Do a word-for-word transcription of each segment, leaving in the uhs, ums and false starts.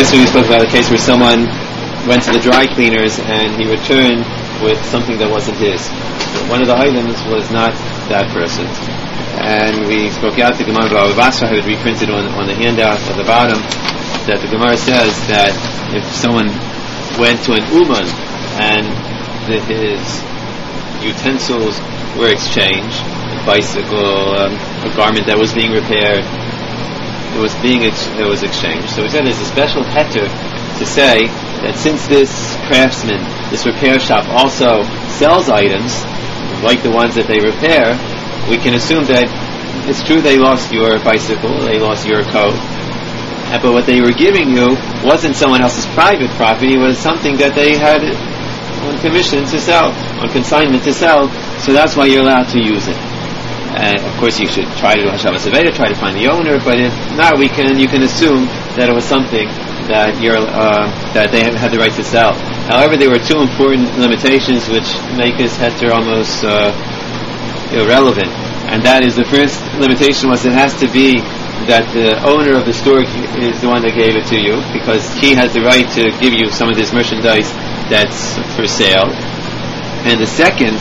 Previously we spoke about a case where someone went to the dry cleaners and he returned with something that wasn't his. One of the items was not that person. And we spoke out the Gemara Bava Basra, had reprinted on, on the handout at the bottom, that the Gemara says that if someone went to an uman and the, his utensils were exchanged, a bicycle, um, a garment that was being repaired, it was being ex- it was exchanged. So we said there's a special heter to say that since this craftsman, this repair shop also sells items like the ones that they repair, we can assume that it's true they lost your bicycle, they lost your coat, but what they were giving you wasn't someone else's private property, it was something that they had on commission to sell, on consignment to sell, so that's why you're allowed to use it. And of course you should try to do Hashavas Aveda, try to find the owner, but if not, we can, you can assume that it was something that you're, uh, that they had the right to sell. However, there were two important limitations which make this heter almost uh, irrelevant. And that is, the first limitation was it has to be that the owner of the store is the one that gave it to you, because he has the right to give you some of this merchandise that's for sale. And the second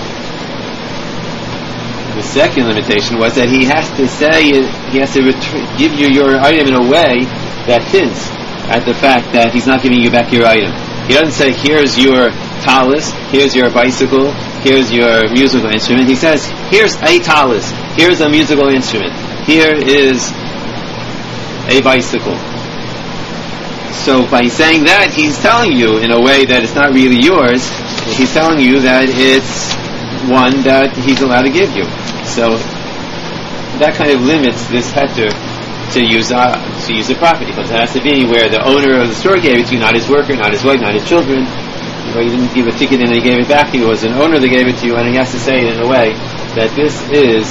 The second limitation was that he has to say, he has to ret- give you your item in a way that hints at the fact that he's not giving you back your item. He doesn't say, here's your talus, here's your bicycle, here's your musical instrument. He says, here's a talus, here's a musical instrument, here is a bicycle. So by saying that, he's telling you in a way that it's not really yours, he's telling you that it's one that he's allowed to give you. So that kind of limits this heter to use uh, to use the property, because it has to be where the owner of the store gave it to you, not his worker, not his wife, not his children. Where he didn't give a ticket and he gave it back to you, it was an owner that gave it to you, and he has to say it in a way that this is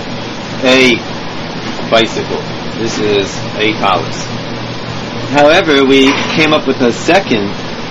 a bicycle, this is a talus. However, we came up with a second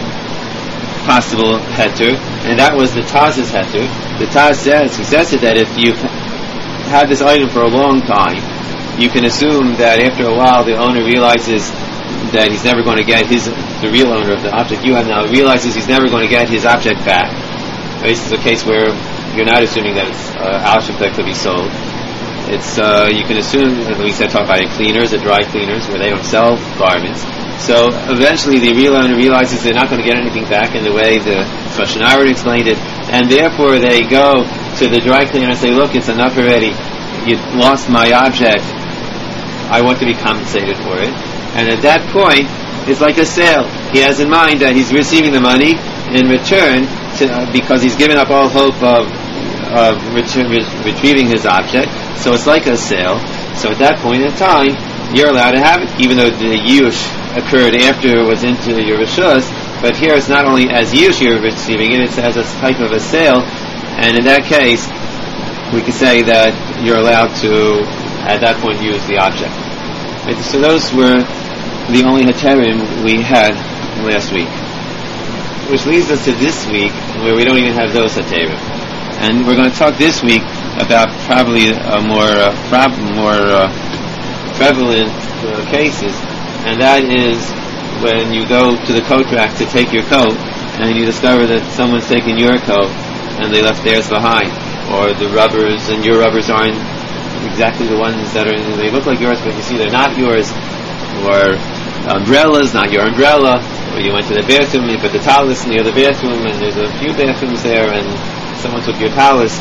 possible heter, and that was the Taz's heter. The Taz says, he says it that if you've had this item for a long time, you can assume that after a while the owner realizes that he's never going to get his, the real owner of the object you have now realizes he's never going to get his object back. This is a case where you're not assuming that it's an uh, object that could be sold. It's uh, you can assume, at least I talk about it, cleaners, the dry cleaners, where they don't sell garments. So eventually the real owner realizes they're not going to get anything back in the way the Shoshan Aaron explained it, and therefore they go to the dry cleaner and say, look, it's enough already, you lost my object, I want to be compensated for it. And at that point, it's like a sale. He has in mind that he's receiving the money in return to, uh, because he's given up all hope of, of return, re- retrieving his object. So it's like a sale. So at that point in time, you're allowed to have it, even though the yush occurred after it was into your rishus. But here it's not only as yush you're receiving it, it's as a type of a sale. And in that case, we could say that you're allowed to, at that point, use the object. Right? So those were the only heterim we had last week. Which leads us to this week, where we don't even have those heterim. And we're going to talk this week about probably a more, uh, prob- more uh, prevalent uh, cases, and that is when you go to the coat rack to take your coat, and you discover that someone's taken your coat, and they left theirs behind. Or the rubbers and your rubbers aren't exactly the ones that are, they look like yours, but you see they're not yours. Or umbrellas, not your umbrella. Or you went to the bathroom, you put the talus near the bathroom, and there's a few bathrooms there, and someone took your talus.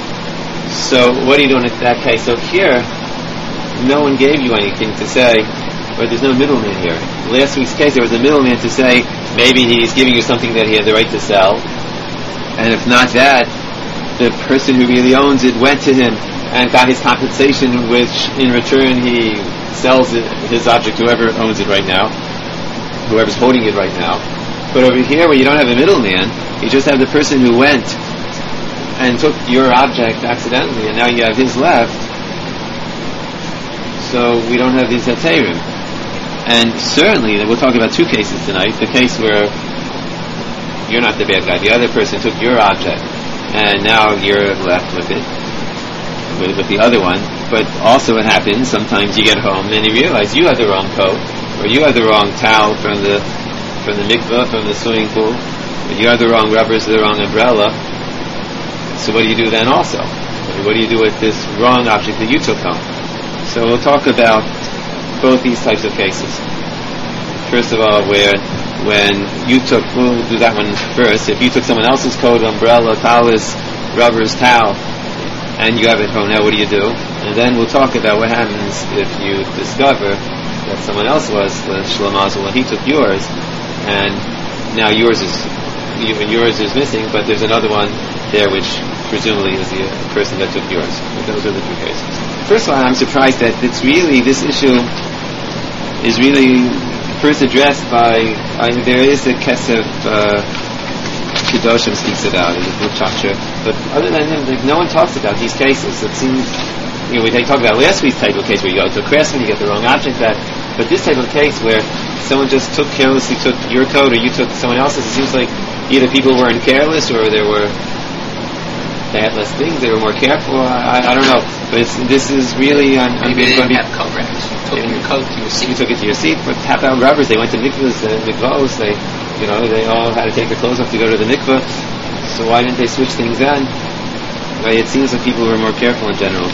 So what are you doing in that case? So here, no one gave you anything to say, but there's no middleman here. Last week's case, there was a middleman to say, maybe he's giving you something that he had the right to sell, and if not that, the person who really owns it went to him and got his compensation, which in return he sells it, his object, whoever owns it right now, whoever's holding it right now. But over here, where you don't have a middleman, you just have the person who went and took your object accidentally, and now you have his left. So we don't have these heterim. And certainly, we'll talk about two cases tonight. The case where you're not the bad guy, the other person took your object, and now you're left with it, with, with the other one. But also it happens, sometimes you get home and you realize you have the wrong coat, or you have the wrong towel from the from the mikveh, from the swimming pool, or you have the wrong rubbers, the wrong umbrella. So what do you do then also? What do you do with this wrong object that you took home? So we'll talk about both these types of cases. First of all, where when you took, we'll do that one first. If you took someone else's coat, umbrella, talis, rubbers, towel, and you have it home, now what do you do? And then we'll talk about what happens if you discover that someone else was the shlamazel and he took yours, and now yours is yours is missing, but there's another one there which presumably is the person that took yours. But those are the two cases. First of all, I'm surprised that it's really, this issue is really first addressed by, I mean, there is a Kesef uh, Kedoshim speaks about it, the chapter, but other than him, like, no one talks about these cases. It seems, you know, we talked about last week's type of case where you go to a craftsman, you get the wrong object back, but this type of case where someone just took carelessly, took your coat or you took someone else's, it seems like either people weren't careless or there were they had less things, they were more careful, I, I, I don't know, but it's, this is really um, maybe they didn't have coat racks. You took yeah, your coat to your seat. You took it to your seat, but tap out rubbers, they went to mikvahs, uh, mikvahs, they, you know, they all had to take their clothes off to go to the mikvah, so why didn't they switch things then? Right, it seems like people were more careful in general.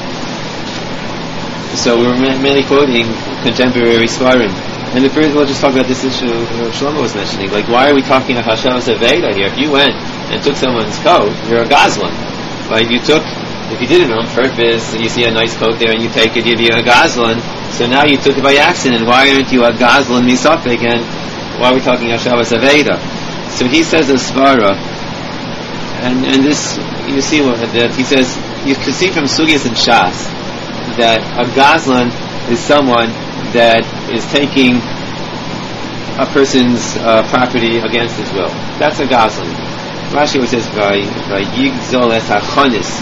So we were mainly quoting contemporary svarim. And the first, we'll just talk about this issue that Shlomo was mentioning, like, why are we talking about Hashavas Aveda here? If you went and took someone's coat, you're a gazlan. Right? You took, if you did it on purpose, and you see a nice coat there and you take it, you'd be a gazlan. So now you took it by accident. Why aren't you a gazlan misafek? And why are we talking Hashavas Aveda? So he says a svara, and and this, you see what that he says, you can see from Sugyas and Shas, that a gazlan is someone that is taking a person's uh, property against his will. That's a gazlan. Rashi says, "Vayigzol es hachonis,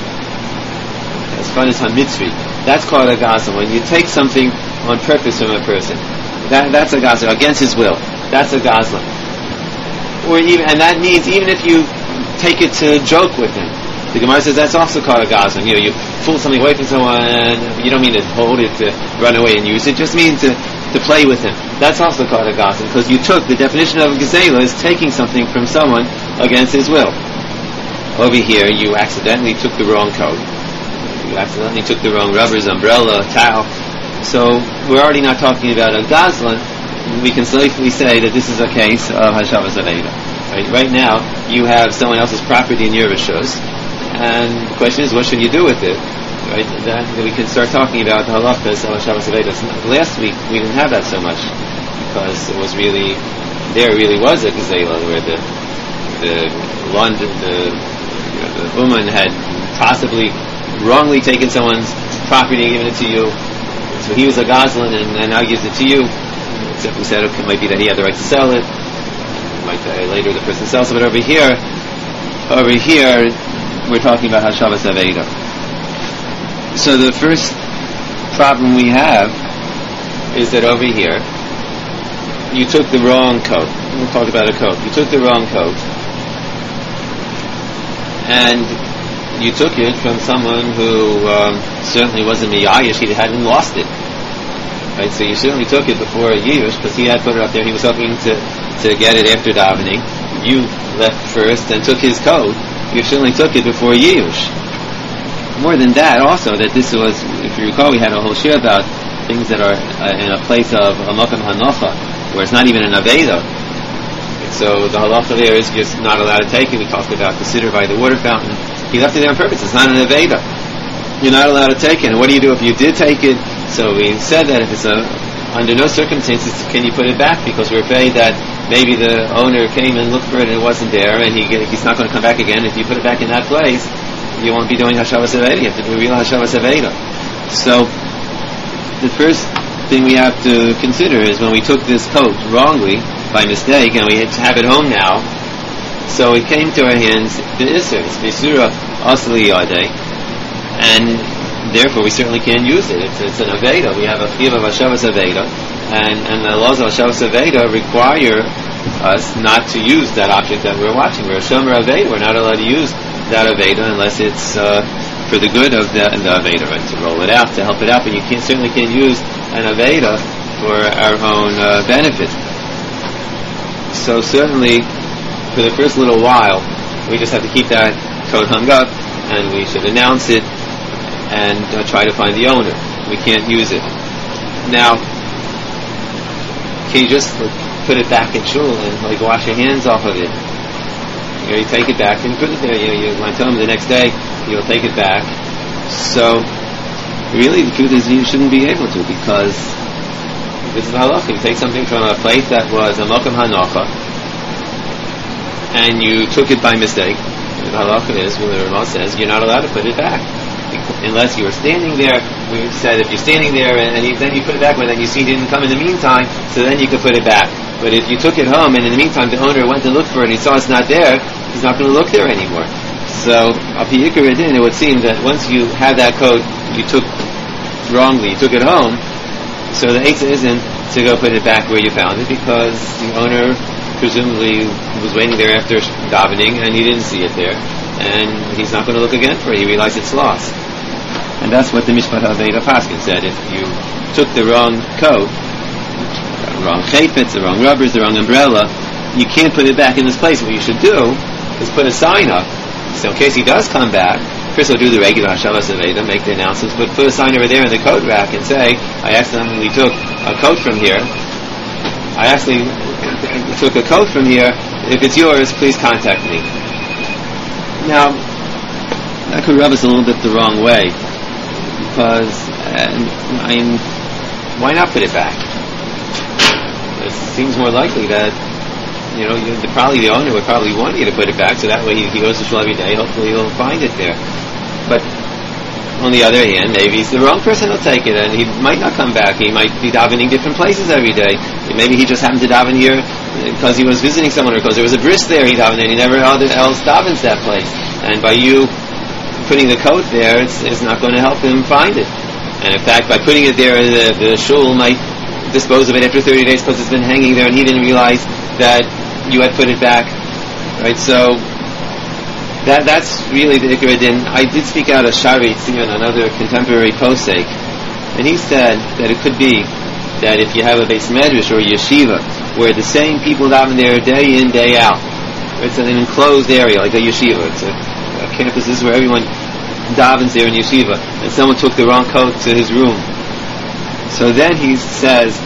es chonis hamitzri." That's called a gazlan. When you take something on purpose from a person, that that's a gazlan against his will. That's a gazlan. Or even, and that means even if you take it to joke with him. The Gemara says that's also called a gazlan. You know, you pull something away from someone, and you don't mean to hold it to run away and use it. Just mean to to play with him. That's also called a gazlan, because you took, the definition of a gezela is taking something from someone against his will. Over here, you accidentally took the wrong coat. You accidentally took the wrong rubbers, umbrella, towel. So we're already not talking about a gazlan. We can safely say that this is a case of Hashavas Aveda. Right? Right now, you have someone else's property in your rishus, and the question is, what should you do with it? Right? And then we can start talking about the halachas of Hashavas Aveda. Last week we didn't have that so much, because it was really, there really was a gezela where the the London, the, you know, the woman had possibly wrongly taken someone's property and given it to you. So he was a gazlan and, and now gives it to you. Except we said okay, it might be that he had the right to sell it. It might be later the person sells it. But over here, over here, we're talking about Hashavas Aveda. So the first problem we have is that over here, you took the wrong coat. We'll talk about a coat. You took the wrong coat, and you took it from someone who um, certainly wasn't miyayish. He hadn't lost it. Right? So you certainly took it before a yiyush, because he had put it up there. He was hoping to, to get it after davening. You left first and took his coat. You certainly took it before yiyush. More than that, also, that this was, if you recall, we had a whole share about things that are uh, in a place of a makam hanocha, where it's not even an aveda. So the halacha there is just not allowed to take it. We talked about the siddur by the water fountain. He left it there on purpose. It's not an aveda. You're not allowed to take it. And what do you do if you did take it? So we said that if it's a, under no circumstances can you put it back, because we're afraid that maybe the owner came and looked for it and it wasn't there, and he he's not going to come back again. If you put it back in that place, you won't be doing Hashavas Aveda. You have to do real Hashavas Aveda. So the first thing we have to consider is when we took this coat wrongly, by mistake, and we have it home now, so it came to our hands, the Isser, it's Bisura Asli Yadeh, and therefore we certainly can't use it. It's, it's an Aveda. We have a Chiv of Hashavas Aveda, and, and the laws of Hashavas Aveda require us not to use that object that we're watching. We're a Shomer Aveda. We're not allowed to use that Aveda unless it's uh, for the good of the, the Aveda, right? To roll it out, to help it out, but you can't, certainly can't use an Aveda for our own uh, benefit. So certainly, for the first little while, we just have to keep that coat hung up, and we should announce it and uh, try to find the owner. We can't use it. Now, can you just like, put it back in shul and like wash your hands off of it? You know, you take it back and put it there. You know, you want to tell him the next day you'll take it back. So, really, the truth is you shouldn't be able to, because this is halacha. You take something from a place that was a mokum hanocha, and you took it by mistake. The halacha is, well, the Ramah says, you're not allowed to put it back unless you were standing there. We said if you're standing there and, and you, then you put it back, well, then you see it didn't come in the meantime, so then you could put it back. But if you took it home and in the meantime the owner went to look for it and he saw it's not there, he's not going to look there anymore. So, al pi yikar adin, it would seem that once you have that coat you took wrongly, you took it home, so the eitzah isn't to go put it back where you found it, because the owner presumably was waiting there after davening and he didn't see it there, and he's not going to look again for it. He realized it's lost. And that's what the Mishpat HaAveda Paskin said. If you took the wrong coat, the wrong chayfetz, the wrong rubbers, the wrong umbrella, you can't put it back in this place. What you should do is put a sign up, so in case he does come back, first we'll do the regular Hashavas Aveda, make the announcements, but put a sign over there in the coat rack and say, I accidentally took a coat from here. I actually took a coat from here. If it's yours, please contact me. Now, that could rub us a little bit the wrong way, because, uh, I mean, why not put it back? It seems more likely that, you know, you, the, probably the owner would probably want you to put it back, so that way he, he goes to shul every day, hopefully he'll find it there. But on the other hand, maybe it's the wrong person who'll take it, and he might not come back. He might be davening different places every day. Maybe he just happened to daven here because he was visiting someone, or because there was a bris there he davened, and he never else davens that place. And by you putting the coat there, it's, it's not going to help him find it. And in fact, by putting it there, the, the shul might dispose of it after thirty days because it's been hanging there, and he didn't realize that you had put it back. Right? So That, that's really the Ikar Din. I did speak out of Shari Tzion, another contemporary posek, and he said that it could be that if you have a Beis Medrash or a yeshiva where the same people daven there day in, day out, it's an enclosed area like a yeshiva, it's a, a campus, this is where everyone davens there in yeshiva, and someone took the wrong coat to his room. So then he says,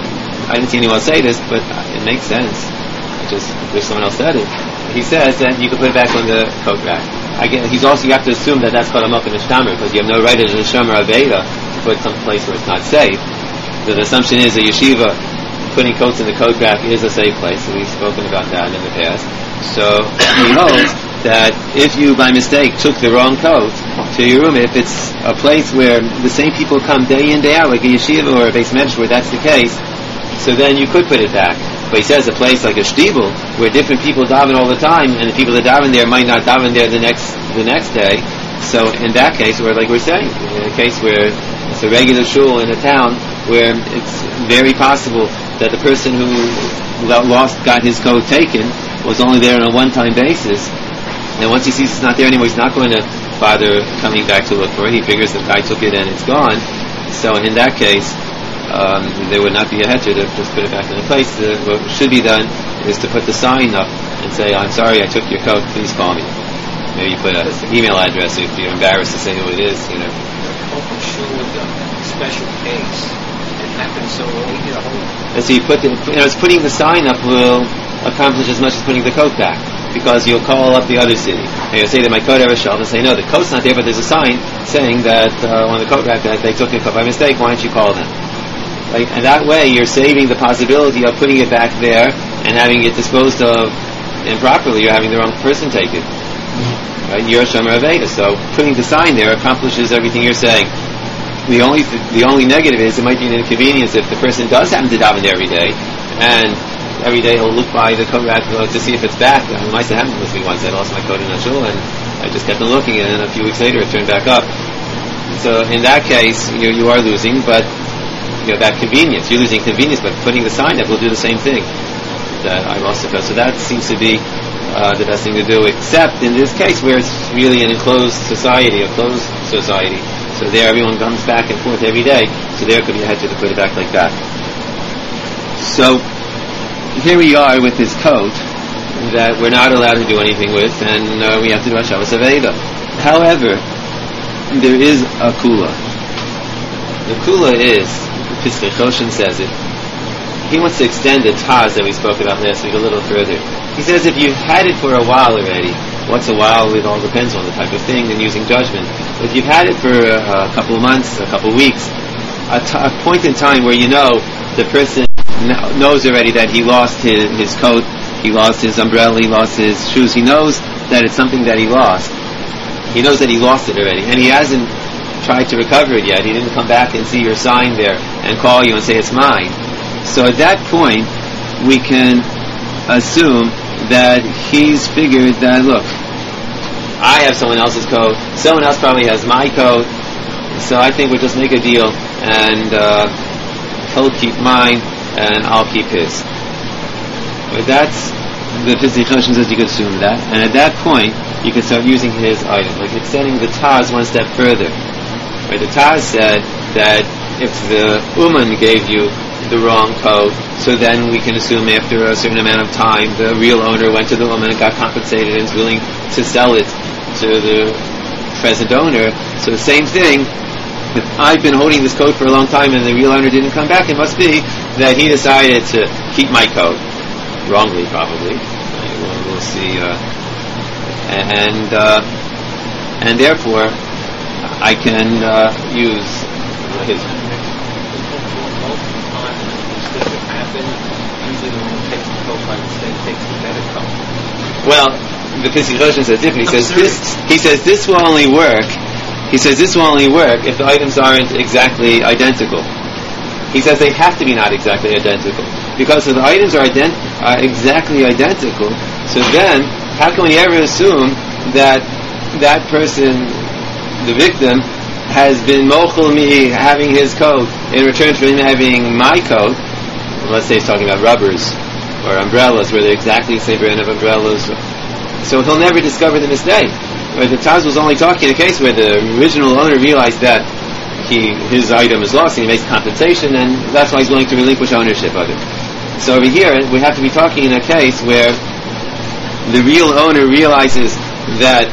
I didn't see anyone say this, but it makes sense. I just wish someone else said it. He says that you can put it back on the coat rack. Again, he's also, you have to assume that that's called a Mokum Nishtamer, because you have no right as a Nishtamer Aveda to put some place where it's not safe. So the assumption is a yeshiva putting coats in the coat rack is a safe place, and we've spoken about that in the past. So he holds that if you by mistake took the wrong coat to your room, if it's a place where the same people come day in, day out, like a yeshiva or a Beis Medrash where that's the case, so then you could put it back. But he says a place like a shtibel, where different people daven all the time, and the people that daven there might not daven there the next the next day. So in that case, or like we're saying, in a case where it's a regular shul in a town, where it's very possible that the person who lost, got his coat taken, was only there on a one-time basis, and once he sees it's not there anymore, he's not going to bother coming back to look for it. He figures the guy took it and it's gone. So in that case, Um, there would not be a heter to just put it back in the place. The, what should be done is to put the sign up and say, I'm sorry I took your coat, please call me. Maybe you put an email address if you're embarrassed to say who it is, you know. Open shul with a special case. It happens so early, you know. And so you put the, you know, it's putting the sign up will accomplish as much as putting the coat back, because you'll call up the other city and you'll say to my coat ever shelf and say, no, the coat's not there, but there's a sign saying that uh, on the coat rack that they took your coat by mistake, why don't you call them? Right? And that way you're saving the possibility of putting it back there and having it disposed of improperly. You're having the wrong person take it. Right? You're a Shomer Aveda. So putting the sign there accomplishes everything you're saying. The only th- the only negative is it might be an inconvenience if the person does happen to daven there every day, and every day he'll look by the coat rack to see if it's back. I mean, it might have happened with me once. I lost my coat in a shul and I just kept on looking, and then a few weeks later it turned back up. So in that case, you you are losing, but you know, that convenience. You're losing convenience, but putting the sign up will do the same thing. That I lost the coat. So that seems to be uh, the best thing to do, except in this case where it's really an enclosed society, a closed society. So there everyone comes back and forth every day. So there could be a heter to put it back like that. So here we are with this coat that we're not allowed to do anything with, and uh, we have to do Hashavas Aveda. However, there is a kula. The kula is, Piskei Choshen says it, he wants to extend the taz that we spoke about last week a little further. He says if you've had it for a while already, what's a while? It all depends on the type of thing and using judgment. But if you've had it for a, a couple of months, a couple of weeks, a, t- a point in time where you know the person kn- knows already that he lost his, his coat, he lost his umbrella, he lost his shoes, he knows that it's something that he lost. He knows that he lost it already, and he hasn't tried to recover it yet. He didn't come back and see your sign there and call you and say it's mine. So at that point, we can assume that he's figured that, look, I have someone else's coat, someone else probably has my coat, so I think we'll just make a deal, and uh, he'll keep mine, and I'll keep his. But that's, the Piskei Choshen says you could assume that, and at that point, you can start using his item, like extending the Taz one step further. Right, the Taz said that if the Uman gave you the wrong coat, so then we can assume after a certain amount of time the real owner went to the Uman and got compensated and is willing to sell it to the present owner. So the same thing, if I've been holding this coat for a long time and the real owner didn't come back, it must be that he decided to keep my coat. Wrongly, probably. We'll, we'll see. Uh, and uh, and therefore, I can uh, use his. Well, the Piskei Choshen says different. He says this. He says this will only work. He says this will only work if the items aren't exactly identical. He says they have to be not exactly identical, because if the items are, ident- are exactly identical, so then how can we ever assume that that person, the victim, has been mochel me having his coat in return for him having my coat? Let's say he's talking about rubbers or umbrellas, where they're exactly the same brand of umbrellas. So he'll never discover the mistake. Or the Taz was only talking in a case where the original owner realized that he his item is lost and he makes compensation, and that's why he's willing to relinquish ownership of it. So over here, we have to be talking in a case where the real owner realizes that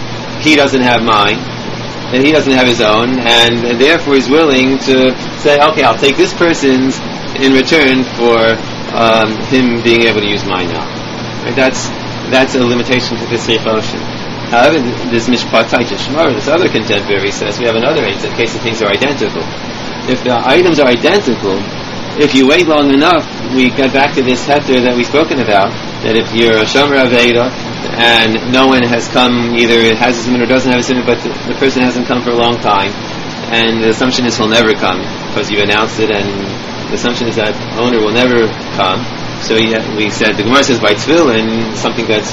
he doesn't have mine, and he doesn't have his own, and therefore is willing to say, okay, I'll take this person's in return for um, him being able to use mine now. Right? That's that's a limitation to this Piskei Choshen. However, this Mishpat Taita Shmar, this other contemporary says we have another case in case the things are identical. If the items are identical, if you wait long enough, we get back to this heter that we've spoken about, that if you're a Shomer Aveda and no one has come, either has a simon or doesn't have a simon, but the, the person hasn't come for a long time, and the assumption is he'll never come because you announced it, and the assumption is that owner will never come. So yeah, we said, the Gemara says by tefillin, something that's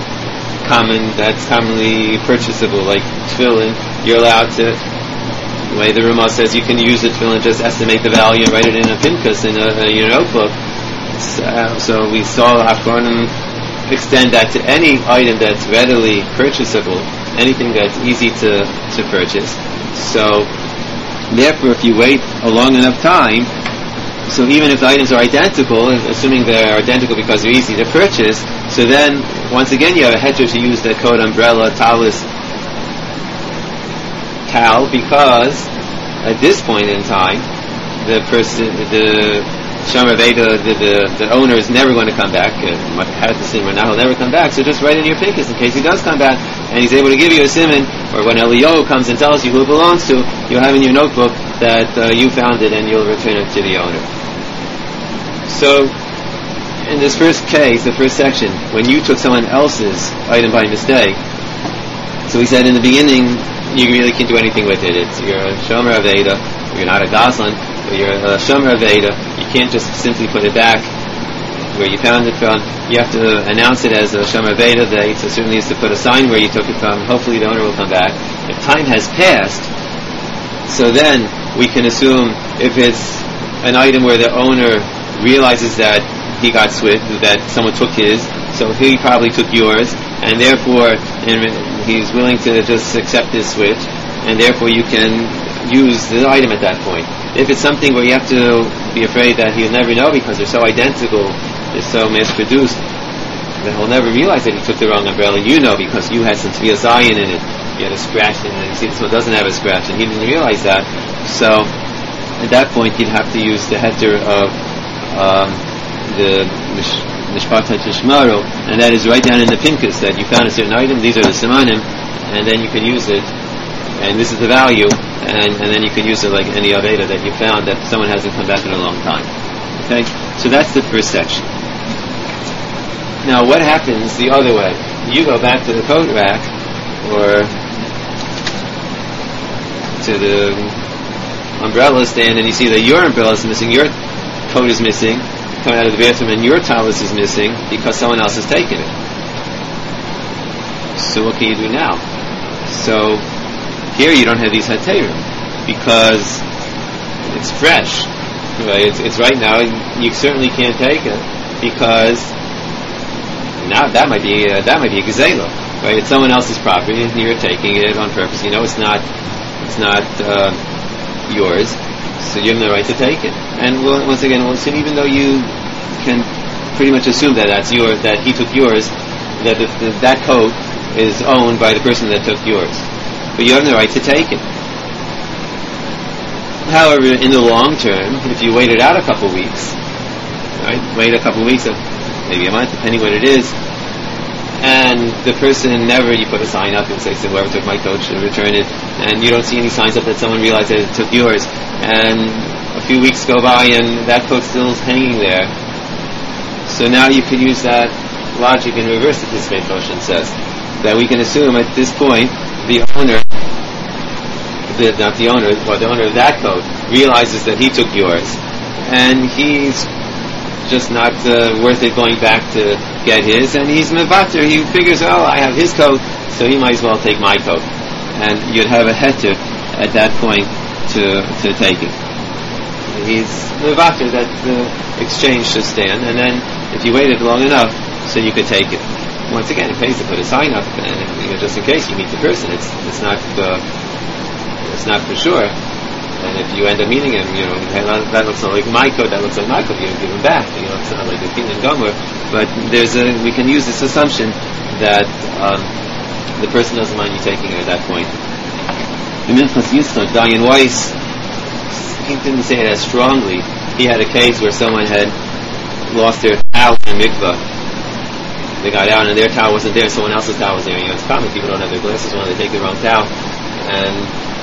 common, that's commonly purchasable, like tefillin, you're allowed to, the way the Ramah says, you can use the tefillin, just estimate the value and write it in a pinkus, in a, a your notebook. So, so we saw Achronim extend that to any item that's readily purchasable, anything that's easy to, to purchase. So therefore, if you wait a long enough time, so even if the items are identical, assuming they're identical because they're easy to purchase, so then, once again, you have a heter to use the coat, umbrella, talis, towel, because at this point in time, the person, the Shomer Aveda, the, the, the owner is never going to come back. Uh, had the simon, now he'll never come back, so just write in your pinkus in case he does come back, and he's able to give you a simon, or when Eliyahu comes and tells you who it belongs to, you'll have in your notebook that uh, you found it and you'll return it to the owner. So, in this first case, the first section, when you took someone else's item by mistake, so we said in the beginning, you really can't do anything with it. It's, you're a Shomer Aveda, you're not a Goslan, but you're a Shomer Aveda. You can't just simply put it back where you found it from. You have to announce it as a Shomer Aveda. They so certainly is to put a sign where you took it from. Hopefully the owner will come back. If time has passed, so then we can assume if it's an item where the owner realizes that he got switched, that someone took his, so he probably took yours, and therefore and he's willing to just accept this switch, and therefore you can use the item at that point. If it's something where you have to be afraid that he'll never know because they're so identical, they're so mass-produced, that he'll never realize that he took the wrong umbrella. You know, because you had some Tviya Zion in it. You had a scratch in it. You see, this one doesn't have a scratch, and he didn't realize that. So, at that point, you'd have to use the heter of um, the Mishpat HaTishmaru, and that is right down in the Pinkus, that you found a certain item, these are the Simanim, and then you can use it, and this is the value, and, and then you can use it like any Aveda that you found that someone hasn't come back in a long time. Okay? So that's the first section. Now, what happens the other way? You go back to the coat rack, or to the umbrella stand, and you see that your umbrella is missing, your coat is missing, coming out of the bathroom, and your talus is missing because someone else has taken it. So what can you do now? So here you don't have these haterim because it's fresh. Right? It's, it's right now. You certainly can't take it because now that might be uh, that might be a gazela. Right? It's someone else's property, and you're taking it on purpose. You know it's not it's not uh, yours. So you have no right to take it. And we'll, once again, we'll assume, even though you can pretty much assume that that's yours, that he took yours, that the, the, that coat is owned by the person that took yours. But you have no right to take it. However, in the long term, if you wait it out a couple weeks, right, wait a couple weeks, of maybe a month, depending what it is, and the person never, you put a sign up and say, so whoever took my coat should return it, and you don't see any signs up that someone realized that it took yours, and a few weeks go by and that coat still is hanging there. So now you can use that logic in reverse, that this Beit Hoshen says, that we can assume at this point the owner, the, not the owner, but the owner of that coat realizes that he took yours, and he's just not uh, worth it going back to get his, and he's mevater. He figures, oh, I have his coat, so he might as well take my coat, and you'd have a heter at that point to to take it. He's mevater that the exchange should stand, and then if you waited long enough, so you could take it. Once again, it pays to put a sign up, and you know, just in case you meet the person, it's it's not uh, it's not for sure. And if you end up meeting him, you know, hey, that looks like my coat, that looks like my coat, you give him back. You know, it's not like a king and gomer. But there's a, we can use this assumption that um, the person doesn't mind you taking it at that point. The Minchas Yitzchak, Dayan Weiss, he didn't say it as strongly. He had a case where someone had lost their towel in the mikvah. They got out and their towel wasn't there, someone else's towel was there. You know, it's common, people don't have their glasses when they take the wrong towel. And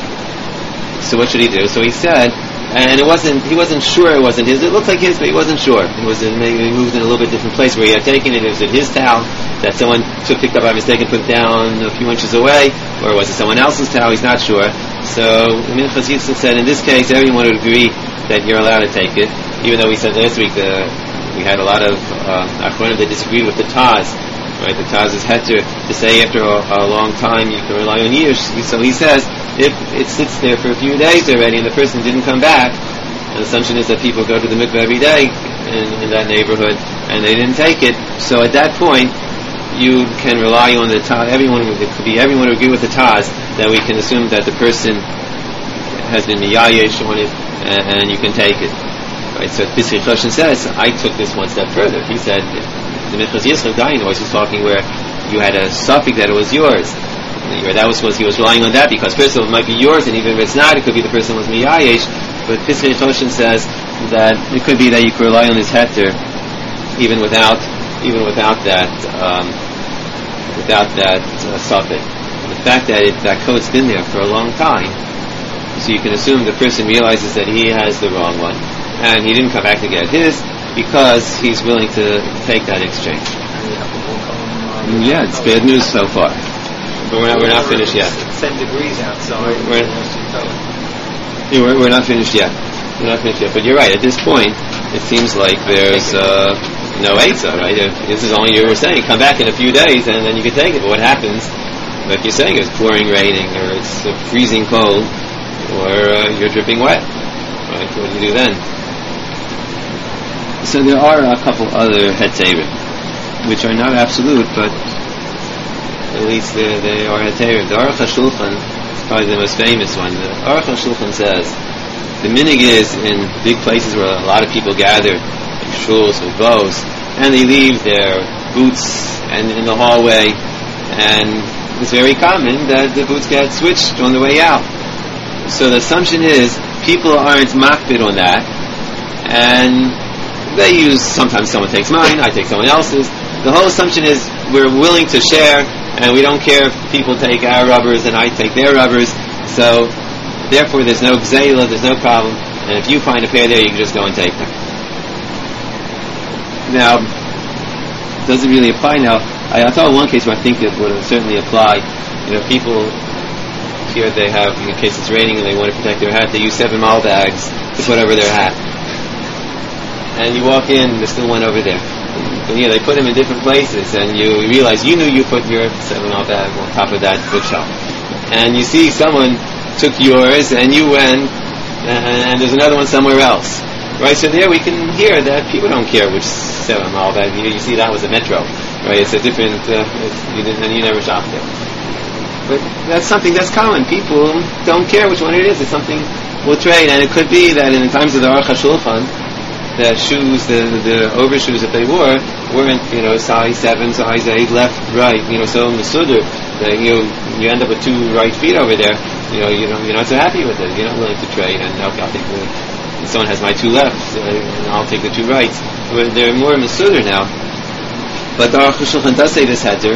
so what should he do? So he said, and it wasn't, he wasn't sure it wasn't his. It looked like his, but he wasn't sure. It was in, maybe he moved in a little bit different place where he had taken it. It was in his towel that someone took, picked up by mistake and put down a few inches away, or was it someone else's towel? He's not sure. So Minchas Yitzchak said, in this case, everyone would agree that you're allowed to take it, even though we said last week the, we had a lot of Achronim uh, that disagreed with the Taz. Right, the Taz is heter to say after a, a long time you can rely on years. So he says, if it sits there for a few days already and the person didn't come back, the assumption is that people go to the mikveh every day in, in that neighborhood, and they didn't take it. So at that point, you can rely on the Taz. Everyone would, it could be everyone would agree with the Taz that we can assume that the person has been miyayesh on it, and, and you can take it. Right. So Beit Hoshen says, I took this one step further. He said, the Minchas Yitzchak Dayan Weiss was talking where you had a suffix that it was yours. That was was he was relying on that because first of all it might be yours, and even if it's not, it could be the person was miyayesh. But Beit Hoshen says that it could be that you could rely on this heter even without even without that um, without that uh, suffix. And the fact that it, that coat's been there for a long time, so you can assume the person realizes that he has the wrong one, and he didn't come back to get his, because he's willing to take that exchange. Yeah, it's bad news so far. But we're not, we're not finished yet. ten degrees outside. We're, we're, we're, we're not finished yet. We're not finished yet. But you're right, at this point, it seems like there's uh, no Eitzah, right? If this is only you were saying, come back in a few days and then you can take it. But what happens, like you're saying, it's pouring raining, or it's uh, freezing cold, or uh, you're dripping wet. Right? What do you do then? So there are a couple other heterim, which are not absolute, but at least they, they are heterim. The Aruch HaShulchan It's probably the most famous one. The Aruch HaShulchan says the minig is in big places where a lot of people gather, like shuls with bows, and they leave their boots and in the hallway, and it's very common that the boots get switched on the way out. So the assumption is people aren't makbid on that, and they use, sometimes someone takes mine, I take someone else's. The whole assumption is we're willing to share, and we don't care if people take our rubbers and I take their rubbers, so therefore there's no gzeila, there's no problem, and if you find a pair there, you can just go and take them. Now, does it really apply now? I, I thought of one case where I think it would certainly apply. You know, people here, they have, in case it's raining and they want to protect their hat, they use seven mall bags to put over their hat. And you walk in, there's still one over there. And, yeah, they put them in different places, and you realize you knew you put your seven mall bag on top of that bookshelf. And you see someone took yours, and you went, and, and there's another one somewhere else. Right, so there we can hear that people don't care which seven mall bag. You, you see, that was a Metro, right? It's a different, uh, it's, you didn't, and you never shopped there. But that's something that's common. People don't care which one it is. It's something we'll trade, and it could be that in the times of the Aruch HaShulchan, the shoes, the the overshoes that they wore, weren't, you know, size seven, size eight, left, right, you know, so Masudur, that you you end up with two right feet over there. You know, you know, you're not so happy with it. You're not willing to trade, and okay, I'll take the. Someone has my two left, so I'll take the two rights. They're more Masuder now. But the Aruch HaShulchan does say this heter,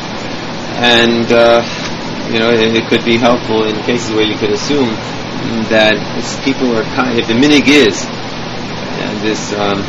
and uh, you know, it, it could be helpful in cases where you could assume that people are kind, if the minig is, and this, um,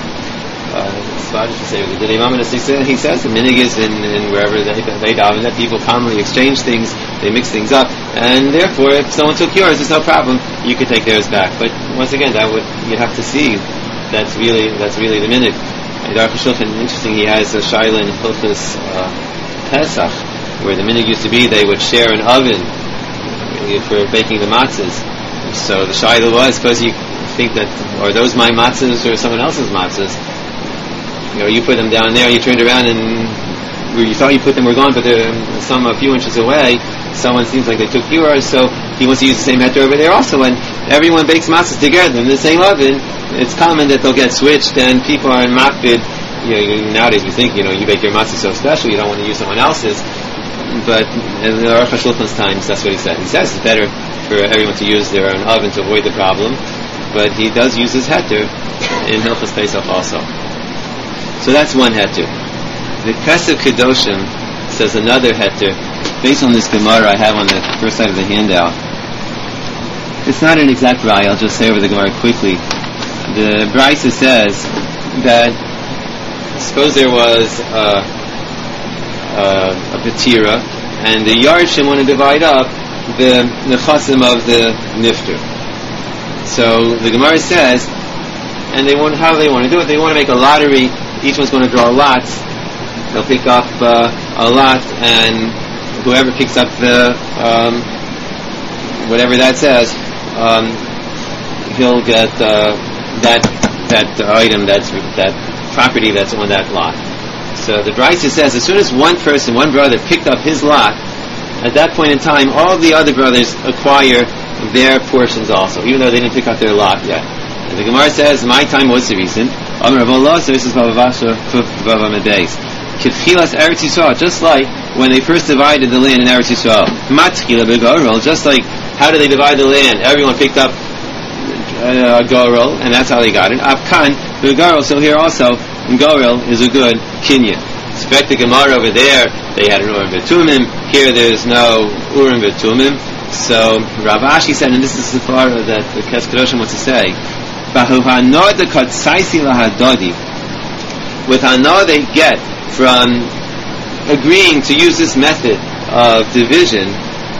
uh, say, the Imam, he says the minig is in, in wherever they they daven, that people commonly exchange things, they mix things up, and therefore, if someone took yours, there's no problem. You could take theirs back. But once again, that would you have to see that's really that's really the minig. The Aruch HaShulchan, interesting, he has a shaila in Hilchos uh, Pesach, where the minig used to be they would share an oven for baking the matzahs. So the shaila was, suppose you think that, are those my matzahs or someone else's matzahs? You know, you put them down there, you turned around and where you thought you put them were gone, but they're some a few inches away. Someone seems like they took yours, so he wants to use the same heter over there also. And everyone bakes matzahs together in the same oven. It's common that they'll get switched, and people are in makbid. You know, nowadays we think, you know, you bake your matzah so special, you don't want to use someone else's. But in the Aruch HaShulchan's times, that's what he said. He says it's better for everyone to use their own oven to avoid the problem, but he does use his heter in Hilchos Pesach also. So that's one heter. The Kesef Kedoshim says another heter, based on this Gemara I have on the first side of the handout. It's not an exact raya, I'll just say over the Gemara quickly. The Brisa says that, suppose there was a, a, a Petira, and the Yarshim want to divide up the Nechasim of the Nifter. So the Gemara says, and they want, how do they want to do it? They want to make a lottery. Each one's going to draw lots. They'll pick up uh, a lot, and whoever picks up the um, whatever that says, um, he'll get uh, that that item, that's that property that's on that lot. So the Brisa says, as soon as one person, one brother, picked up his lot, at that point in time, all the other brothers acquire their portions also, even though they didn't pick up their lot yet. And the Gemara says, my time was the reason. Just like when they first divided the land in Eretz Yisrael, just like how did they divide the land? Everyone picked up a gorel, and that's how they got it. Afkan b'gorel. So here also, gorel is a good kinyan. Expect the Gemara over there, they had an urim v'tumim. Here there's no urim v'tumim. So Rav Ashi said, and this is the part that the Kes Kedoshim wants to say, with hana they get from agreeing to use this method of division,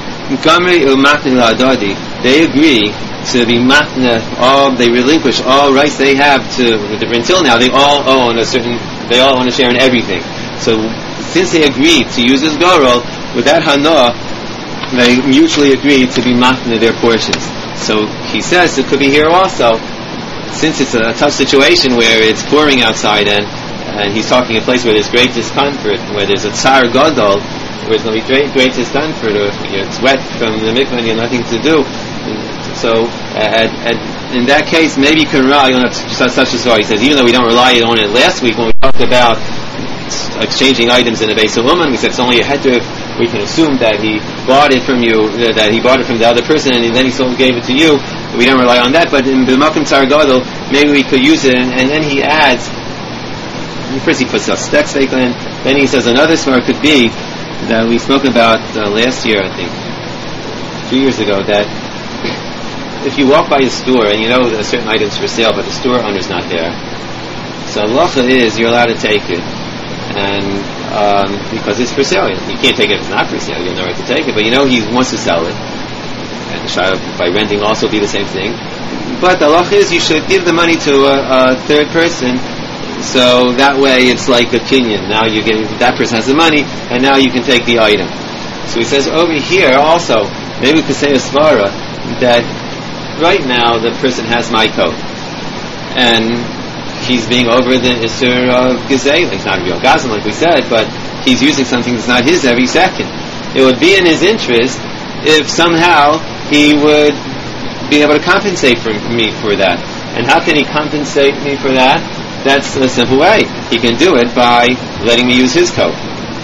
they agree to be matna, all, they relinquish all rights they have to, until now they all own a certain, they all own a share in everything. So since they agreed to use this gorel, with that hana, they mutually agreed to be matna their portions. So he says it could be here also, since it's a tough situation where it's pouring outside, and and he's talking a place where there's great discomfort, where there's a tsar gadol, where it's going to be great, great to stand for the, you know, it's wet from the mikvah and you have nothing to do. And so, uh, and in that case, maybe you can rely on such a story. He says, even though we don't rely on it last week when we talked about exchanging items in a Beis Uman, we said it's only a heter. We can assume that he bought it from you, uh, that he bought it from the other person, and then he sold gave it to you. We don't rely on that. But in the Makom Tsar Gadol, maybe we could use it. And, and then he adds, first he puts a stek steak in. Then he says another svar could be that we spoke about uh, last year, I think, two years ago, that if you walk by a store and you know that a certain item's for sale, but the store owner's not there, so halacha is you're allowed to take it. And um, because it's for sale, you can't take it if it's not for sale. You have no right to take it, but you know he wants to sell it, and by renting also be the same thing. But the halacha is you should give the money to a, a third person, so that way it's like a kinyan. Now you get that person has the money, and now you can take the item. So he says over here also, maybe we could say a svara that right now the person has my coat, and he's being over the Isser of Gezeilah. He's not a real Gazan, like we said, but he's using something that's not his every second. It would be in his interest if somehow he would be able to compensate for me for that. And how can he compensate me for that? That's a simple way. He can do it by letting me use his coat.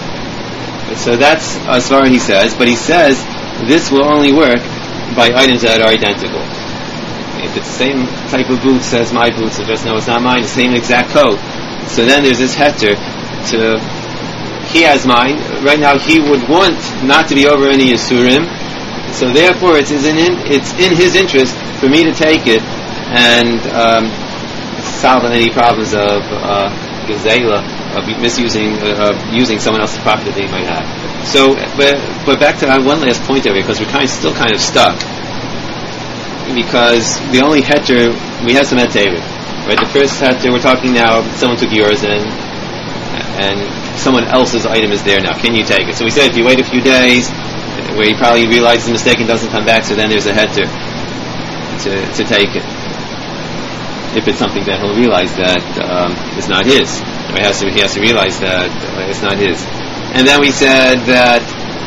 So that's as far as he says, but he says this will only work by items that are identical. If it's the same type of boots as my boots, so just know it's not mine, the same exact coat. So then there's this heter to, he has mine, right now he would want not to be over any Yisurim, so therefore it's in, it's in his interest for me to take it and um, solve any problems of uh, Gezeilah, of misusing, uh, of using someone else's property that they might have. So, but, but back to one last point over here, because we're kind of, still kind of stuck. Because the only heter, we have some heterim, right? The first heter, we're talking now, someone took yours and and someone else's item is there now. Can you take it? So we said if you wait a few days, where he probably realizes the mistake and doesn't come back, so then there's a heter to to take it. If it's something that he'll realize that um, it's not his, he has to he has to realize that uh, it's not his. And then we said that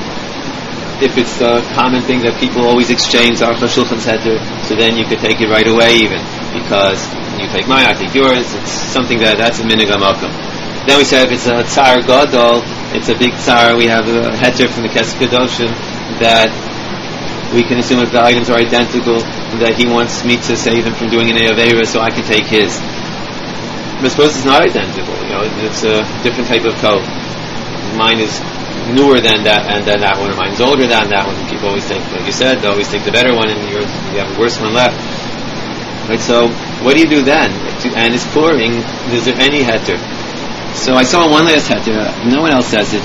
if it's a common thing that people always exchange, Aruch HaShulchan's heter, so then you could take it right away even, because you take mine, I take yours, it's something that, that's a minig hamakom. Then we said if it's a tsar gadol, it's a big tsar, we have a heter from the Kesef Kedoshim, that we can assume if the items are identical, that he wants me to save him from doing an Eivera, so I can take his. But suppose it's not identical, you know, it's a different type of coat. Mine is newer than that, and then that one, or mine's older than that one. People always think, like you said, they always take the better one, and yours, you have a worse one left. Right? So, what do you do then? And it's pouring. Is there any heter? So I saw one last heter. No one else says it,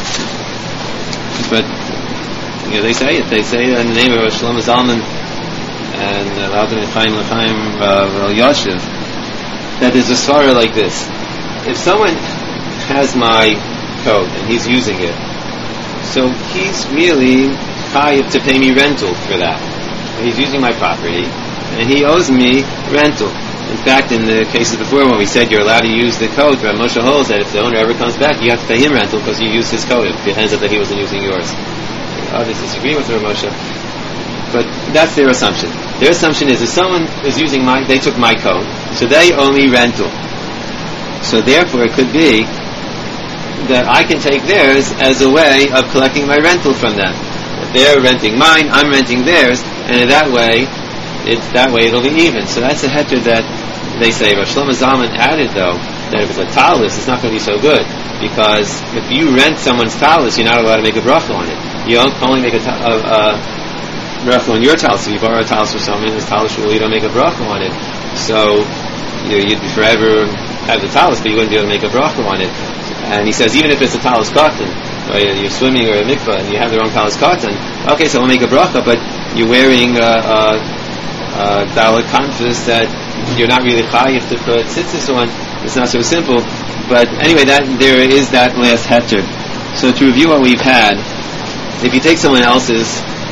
but you know they say it. They say it in the name of Shlomo Zalman and Rabbi Chaim L'Chaim Rav Yashiv that there's a svara like this: if someone has my coat and he's using it, so he's really chayiv to pay me rental for that. He's using my property, and he owes me rental. In fact, in the cases before when we said you're allowed to use the coat, Rav Moshe holds that if the owner ever comes back, you have to pay him rental because you used his coat. It ends up that he wasn't using yours. Others disagree with Rav Moshe, but that's their assumption. Their assumption is if someone is using my, they took my coat, so they owe me rental. So therefore, it could be that I can take theirs as a way of collecting my rental from them. If they're renting mine, I'm renting theirs, and in that way, it's that way it'll be even. So that's a heter that they say. Rav Shlomo Zalman added though that if it's a talus, it's not going to be so good, because if you rent someone's talus, you're not allowed to make a bracha on it. You don't only make a, ta- a, a bracha on your talus. If you borrow a talus from someone, this talus rule, you don't make a bracha on it. So you know, you'd be forever have the talus, but you wouldn't be able to make a bracha on it. And he says, even if it's a talus cotton, or you're swimming or a mikvah and you have the wrong talus cotton, okay, so we'll make a bracha, but you're wearing a, a, a dalet kanfus that you're not really chayiv to put tzitzis on. It's not so simple. But anyway, that there is that last heter. So to review what we've had, if you take someone else's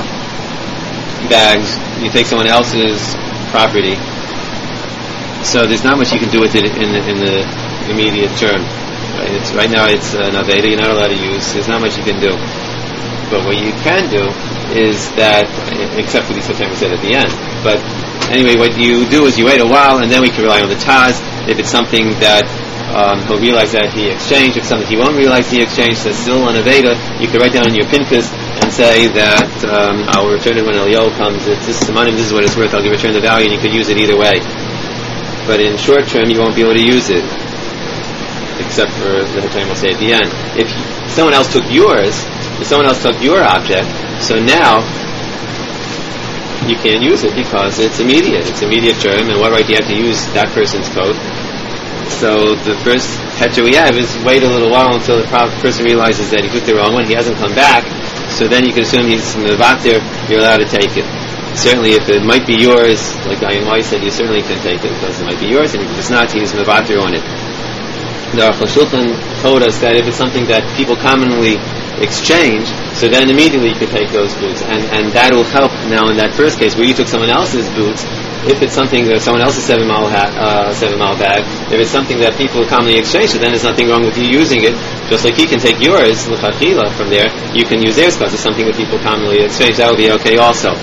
bags, you take someone else's property, so there's not much you can do with it in the, in the immediate term. Right, it's, right now it's an aveda, you're not allowed to use, there's not much you can do. But what you can do is that, except for the time we said at the end, but anyway, what you do is you wait a while, and then we can rely on the Taz. If it's something that um, he'll realize that he exchanged, if it's something he won't realize he exchanged, that's still an Aveda, you can write down in your Pinkas and say that um, I'll return it when Eliyahu comes. If this is the money, this is what it's worth, I'll give return the value, and you could use it either way. But in short term, you won't be able to use it, except for the time we'll say at the end. If someone else took yours, if someone else took your object, so now you can't use it because it's immediate. It's immediate term, and what right do you have to use that person's code? So the first heter we have is wait a little while until the person realizes that he took the wrong one. He hasn't come back, so then you can assume he's mevater. You're allowed to take it. Certainly, if it might be yours, like Ayin Wai said, you certainly can take it because it might be yours, and if it's not, he's mevater on it. The Aruch HaShulchan told us that if it's something that people commonly exchange, so then immediately you could take those boots, and and that will help. Now in that first case where you took someone else's boots, if it's something that someone else's seven mile hat, uh, seven mile bag, if it's something that people commonly exchange, so then there's nothing wrong with you using it. Just like he can take yours l'chachila from there, you can use theirs because it's something that people commonly exchange. That will be okay also.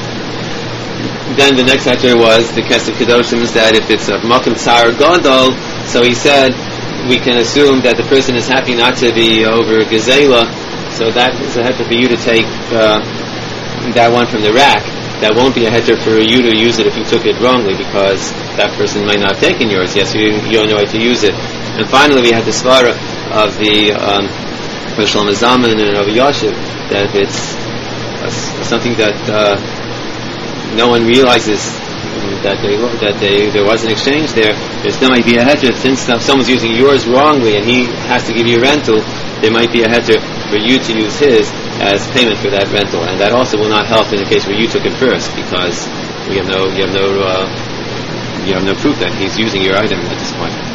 Then the next heter was the Kesef Kedoshim, is that if it's a Makom Tsar Gadol, so he said we can assume that the person is happy not to be over Gezela, so that is a heter for you to take uh, that one from the rack. That won't be a heter for you to use it if you took it wrongly, because that person might not have taken yours. Yes, you, you don't know how to use it. And finally, we had the svara of the um, Shlomo Zalman and Rabbi Yashiv, that it's uh, something that uh, no one realizes that they that they there was an exchange there. There still might be a heter since someone's using yours wrongly and he has to give you rental. There might be a heter for you to use his as payment for that rental, and that also will not help in the case where you took it first, because we have no you have no uh, you have no proof that he's using your item at this point.